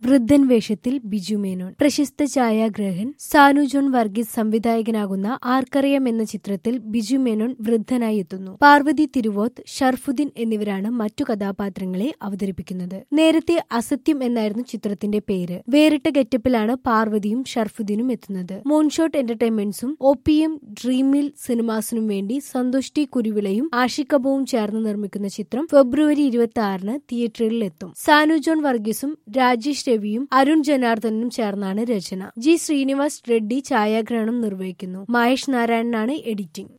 വൃദ്ധൻ വേഷത്തിൽ ബിജു മേനോൻ. പ്രശസ്ത ഛായാഗ്രാഹകൻ സാനു ജോൺ വർഗീസ് സംവിധായകനാകുന്ന ആർക്കറിയാം എന്ന ചിത്രത്തിൽ ബിജു മേനോൻ വൃദ്ധനായി എത്തുന്നു. പാർവതി തിരുവോത്ത്, ഷർഫുദ്ദീൻ എന്നിവരാണ് മറ്റു കഥാപാത്രങ്ങളെ അവതരിപ്പിക്കുന്നത്. നേരത്തെ അസത്യം എന്നായിരുന്നു ചിത്രത്തിന്റെ പേര്. വേറിട്ട ഗെറ്റപ്പിലാണ് പാർവതിയും ഷർഫുദ്ദീനും എത്തുന്നത്. മോൺഷോട്ട് എന്റർടൈൻമെന്റ്സും OPM ഡ്രീം മിൽ സിനിമാസിനും വേണ്ടി സന്തോഷ് ടി കുരുവിളയും ആഷിക് കപൂറും ചേർന്ന് നിർമ്മിക്കുന്ന ചിത്രം ഫെബ്രുവരി 26 തിയേറ്ററിൽ എത്തും. സാനു ജോൺ വർഗീസും രാജേഷ് രവിയും അരുൺ ജനാർദ്ദനും ചേർന്നാണ് രചന. G. ശ്രീനിവാസ് റെഡ്ഡി ഛായാഗ്രഹണം നിർവഹിക്കുന്നു. മഹേഷ് നാരായണനാണ് എഡിറ്റിംഗ്.